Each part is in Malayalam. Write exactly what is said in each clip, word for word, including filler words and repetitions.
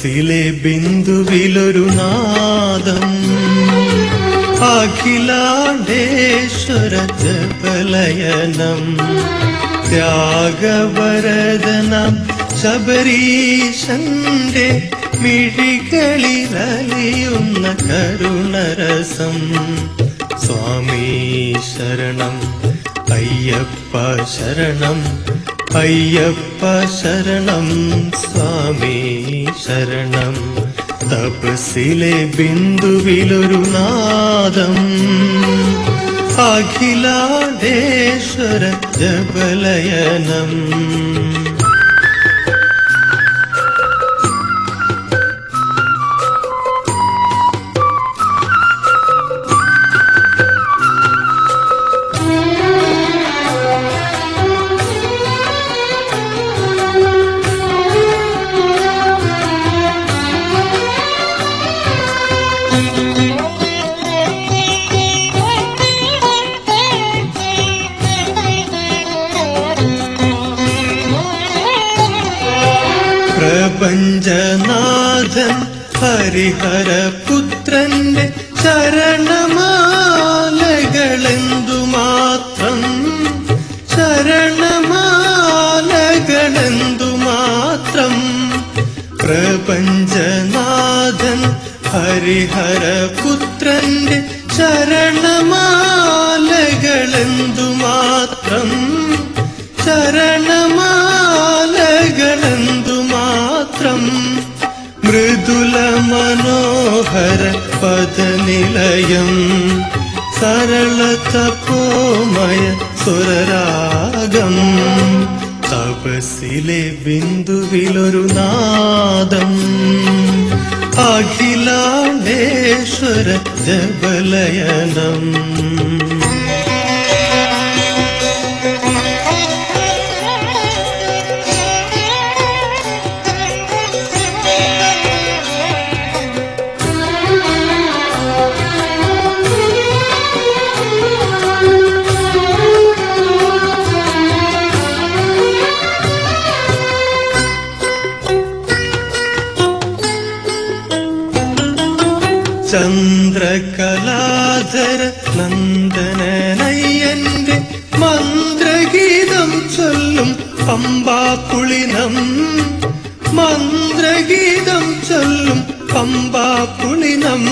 തപസ്സിലെ ബിന്ദുവിലൊരു നാദം അഖിലാണ്ടേശ്വര ജപലയനം ത്യാഗവരദനം ശബരീശന്റെ മിഴികളിലലിയുന്ന കരുണരസം. സ്വാമി ശരണം അയ്യപ്പ ശരണം അയ്യപ്പ ശരണം സ്വാമി ശരണം. തപസ്സിലെ ബിന്ദുവിലൊരു നാദം അഖിലാണ്ടേശ്വര ജപലയനം. പ്രപഞ്ചനാഥൻ ഹരിഹരപുത്രന്റെ ശരണമാലകളെന്തുമാത്രം ശരണമാലകളെന്തുമാത്രം. പ്രപഞ്ചനാഥൻ ഹരിഹരപുത്രന്റെ ശരണമാലകളെന്തുമാത്രം ശരണമാലകളെന്തുമാത്രം. മൃദുല മനോഹര പദനിലയം സരളതപോമയ സുരരാഗം. തപസ്സിലെ ബിന്ദുവിലൊരു നാദം അഖിലാണ്ടേശ്വര ജപലയനം. ചന്ദ്രകലാധര നന്ദനനയ്യന്റെ മന്ത്രഗീതം ചൊല്ലും പമ്പാപുളിനം മന്ത്രഗീതം ചൊല്ലും പമ്പാപുളിനം.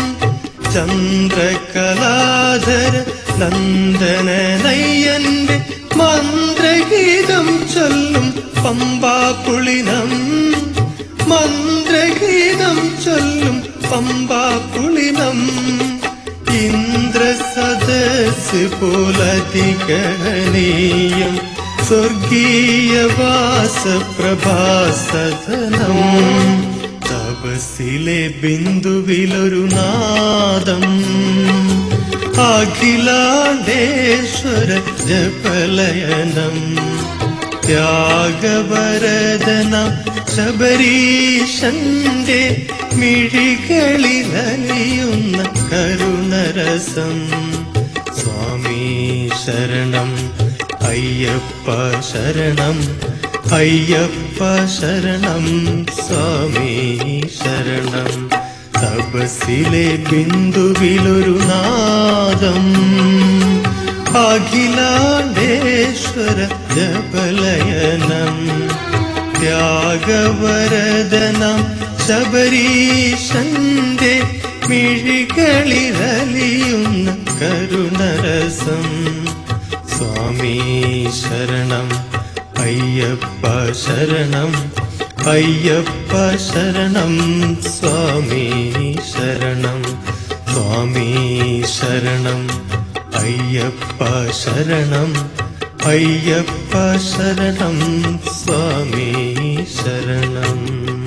ചന്ദ്രകലാധര നന്ദനനയ്യന്റെ മന്ത്രഗീതം ചൊല്ലും പമ്പാപുളിനം മന്ത്രഗീതം ചൊല്ലും പമ്പാപുളിനം. ഇന്ദ്രസദസ് പോലധികനീയം സ്വർഗീയവാസപ്രഭാസദനം. തപസ്സിലെ ബിന്ദുവിലൊരു നാദം അഖിലാണ്ടേശ്വര ജപലയനം ത്യാഗവരദനം ശബരീശന്റെ മിഴികളിലലിയുന്ന കരുണരസം. സ്വാമി ശരണം അയ്യപ്പ ശരണം അയ്യപ്പ ശരണം സ്വാമി ശരണം. തപസ്സിലെ ബിന്ദുവിലൊരു നാദം അഖിലാണ്ടേശ്വര ജപലയനം ത്യാഗവരദനം ശബരീശന്റെ മിഴികളിലലിയുന്ന കരുണരസം. സ്വാമി ശരണം അയ്യപ്പ ശരണം അയ്യപ്പ ശരണം സ്വാമി ശരണം. സ്വാമി ശരണം അയ്യപ്പ ശരണം അയ്യപ്പ ശരണം സ്വാമി ശരണം.